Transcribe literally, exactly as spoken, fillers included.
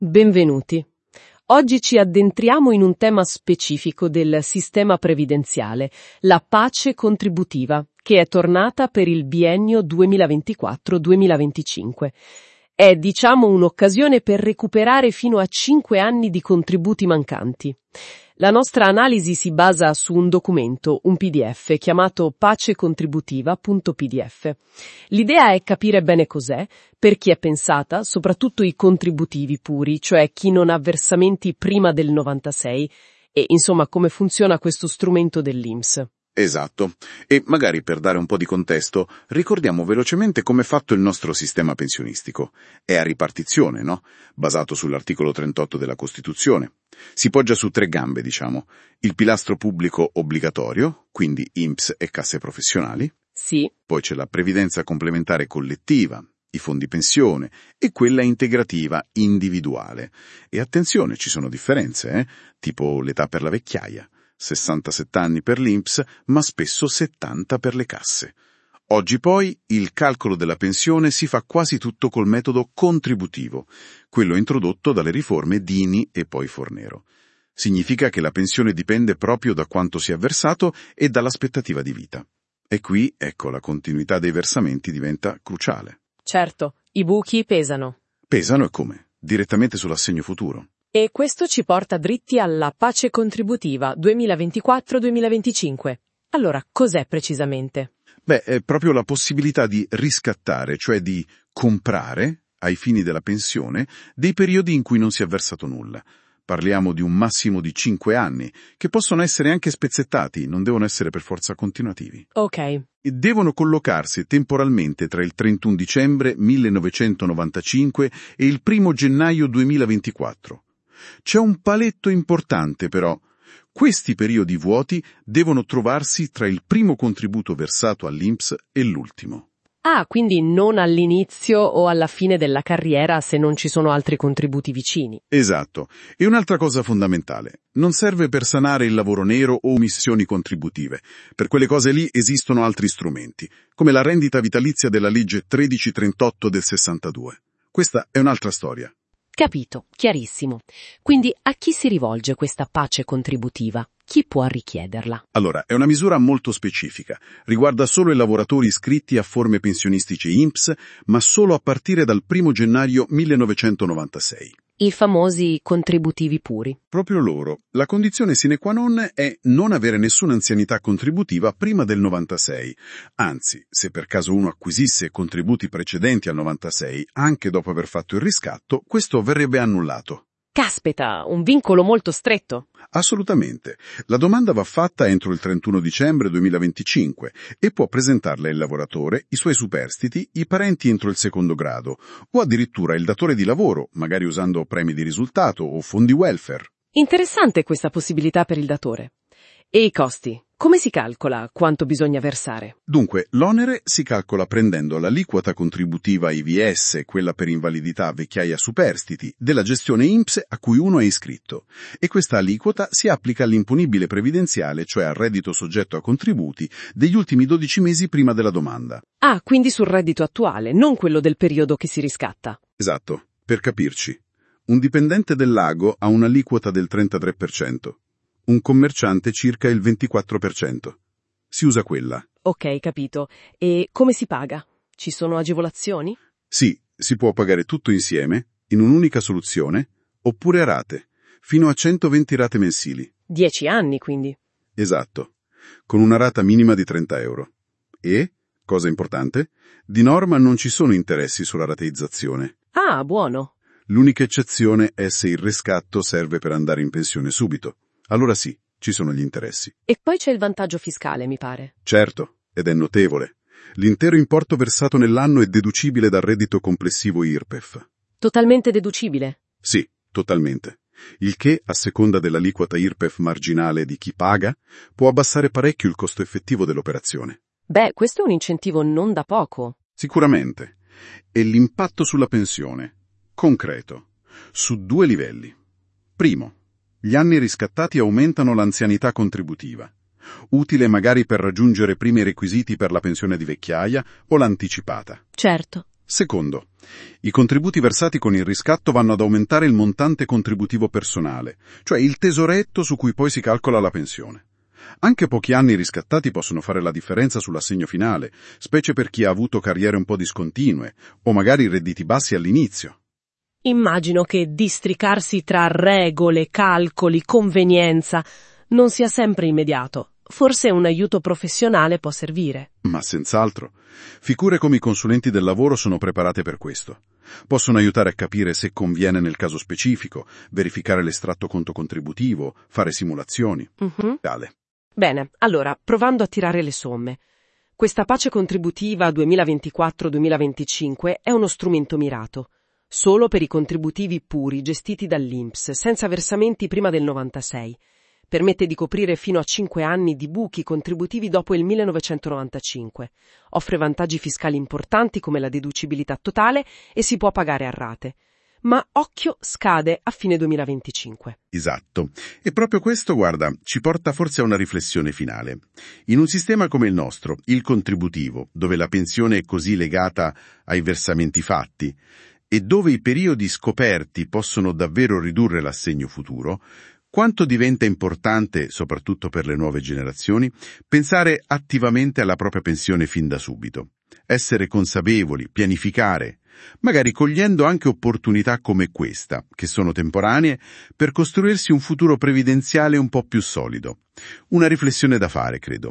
Benvenuti. Oggi ci addentriamo in un tema specifico del sistema previdenziale, la pace contributiva, che è tornata per il biennio duemilaventiquattro duemilaventicinque. È, diciamo, un'occasione per recuperare fino a cinque anni di contributi mancanti. La nostra analisi si basa su un documento, un P D F, chiamato pacecontributiva punto P D F. L'idea è capire bene cos'è, per chi è pensata, soprattutto i contributivi puri, cioè chi non ha versamenti prima del novantasei, e insomma come funziona questo strumento dell'I N P S. Esatto. E magari per dare un po' di contesto, ricordiamo velocemente come è fatto il nostro sistema pensionistico. È a ripartizione, no? Basato sull'articolo trentotto della Costituzione. Si poggia su tre gambe, diciamo. Il pilastro pubblico obbligatorio, quindi I N P S e casse professionali. Sì. Poi c'è la previdenza complementare collettiva, i fondi pensione, e quella integrativa individuale. E attenzione, ci sono differenze, eh? Tipo l'età per la vecchiaia. sessantasette anni per l'I N P S, ma spesso settanta per le casse. Oggi poi il calcolo della pensione si fa quasi tutto col metodo contributivo, quello introdotto dalle riforme Dini e poi Fornero. Significa che la pensione dipende proprio da quanto si è versato e dall'aspettativa di vita. E qui, ecco, la continuità dei versamenti diventa cruciale. Certo, i buchi pesano. Pesano e come? Direttamente sull'assegno futuro. E questo ci porta dritti alla pace contributiva duemilaventiquattro duemilaventicinque. Allora, cos'è precisamente? Beh, è proprio la possibilità di riscattare, cioè di comprare, ai fini della pensione, dei periodi in cui non si è versato nulla. Parliamo di un massimo di cinque anni, che possono essere anche spezzettati, non devono essere per forza continuativi. Ok. E devono collocarsi temporalmente tra il trentuno dicembre millenovecentonovantacinque e il primo gennaio duemilaventiquattro. C'è un paletto importante però. Questi periodi vuoti devono trovarsi tra il primo contributo versato all'I N P S e l'ultimo. Ah, quindi non all'inizio o alla fine della carriera se non ci sono altri contributi vicini. Esatto. E un'altra cosa fondamentale. Non serve per sanare il lavoro nero o omissioni contributive. Per quelle cose lì esistono altri strumenti, come la rendita vitalizia della legge tredici trentotto del sessantadue. Questa è un'altra storia. Capito, chiarissimo. Quindi a chi si rivolge questa pace contributiva? Chi può richiederla? Allora, è una misura molto specifica. Riguarda solo i lavoratori iscritti a forme pensionistiche I N P S, ma solo a partire dal primo gennaio millenovecentonovantasei. I famosi contributivi puri. Proprio loro. La condizione sine qua non è non avere nessuna anzianità contributiva prima del novantasei. Anzi, se per caso uno acquisisse contributi precedenti al novantasei, anche dopo aver fatto il riscatto, questo verrebbe annullato. Caspita, un vincolo molto stretto. Assolutamente. La domanda va fatta entro il trentuno dicembre duemilaventicinque e può presentarla il lavoratore, i suoi superstiti, i parenti entro il secondo grado o addirittura il datore di lavoro, magari usando premi di risultato o fondi welfare. Interessante questa possibilità per il datore. E i costi? Come si calcola quanto bisogna versare? Dunque, l'onere si calcola prendendo l'aliquota contributiva I V S, quella per invalidità, vecchiaia, superstiti, della gestione I N P S a cui uno è iscritto. E questa aliquota si applica all'imponibile previdenziale, cioè al reddito soggetto a contributi, degli ultimi dodici mesi prima della domanda. Ah, quindi sul reddito attuale, non quello del periodo che si riscatta. Esatto. Per capirci, un dipendente del lago ha un'aliquota del trentatré per cento. Un commerciante circa il ventiquattro per cento. Si usa quella. Ok, capito. E come si paga? Ci sono agevolazioni? Sì, si può pagare tutto insieme, in un'unica soluzione, oppure a rate, fino a centoventi rate mensili. Dieci anni, quindi. Esatto, con una rata minima di trenta euro. E, cosa importante, di norma non ci sono interessi sulla rateizzazione. Ah, buono. L'unica eccezione è se il riscatto serve per andare in pensione subito. Allora sì, ci sono gli interessi. E poi c'è il vantaggio fiscale, mi pare. Certo, ed è notevole. L'intero importo versato nell'anno è deducibile dal reddito complessivo I R P E F. Totalmente deducibile? Sì, totalmente. Il che, a seconda dell'aliquota I R P E F marginale di chi paga, può abbassare parecchio il costo effettivo dell'operazione. Beh, questo è un incentivo non da poco. Sicuramente. E l'impatto sulla pensione? Concreto. Su due livelli. Primo. Gli anni riscattati aumentano l'anzianità contributiva, utile magari per raggiungere primi requisiti per la pensione di vecchiaia o l'anticipata. Certo. Secondo, i contributi versati con il riscatto vanno ad aumentare il montante contributivo personale, cioè il tesoretto su cui poi si calcola la pensione. Anche pochi anni riscattati possono fare la differenza sull'assegno finale, specie per chi ha avuto carriere un po' discontinue, o magari redditi bassi all'inizio. Immagino che districarsi tra regole, calcoli, convenienza non sia sempre immediato. Forse un aiuto professionale può servire. Ma senz'altro. Figure come i consulenti del lavoro sono preparate per questo. Possono aiutare a capire se conviene nel caso specifico, verificare l'estratto conto contributivo, fare simulazioni. Uh-huh. Tale. Bene, allora, provando a tirare le somme. Questa pace contributiva duemilaventiquattro duemilaventicinque è uno strumento mirato. Solo per i contributivi puri gestiti dall'I N P S, senza versamenti prima del novantasei. Permette di coprire fino a cinque anni di buchi contributivi dopo il millenovecentonovantacinque. Offre vantaggi fiscali importanti come la deducibilità totale e si può pagare a rate. Ma occhio, scade a fine duemilaventicinque. Esatto. E proprio questo, guarda, ci porta forse a una riflessione finale. In un sistema come il nostro, il contributivo, dove la pensione è così legata ai versamenti fatti, e dove i periodi scoperti possono davvero ridurre l'assegno futuro, quanto diventa importante, soprattutto per le nuove generazioni, pensare attivamente alla propria pensione fin da subito. Essere consapevoli, pianificare, magari cogliendo anche opportunità come questa, che sono temporanee, per costruirsi un futuro previdenziale un po' più solido. Una riflessione da fare, credo.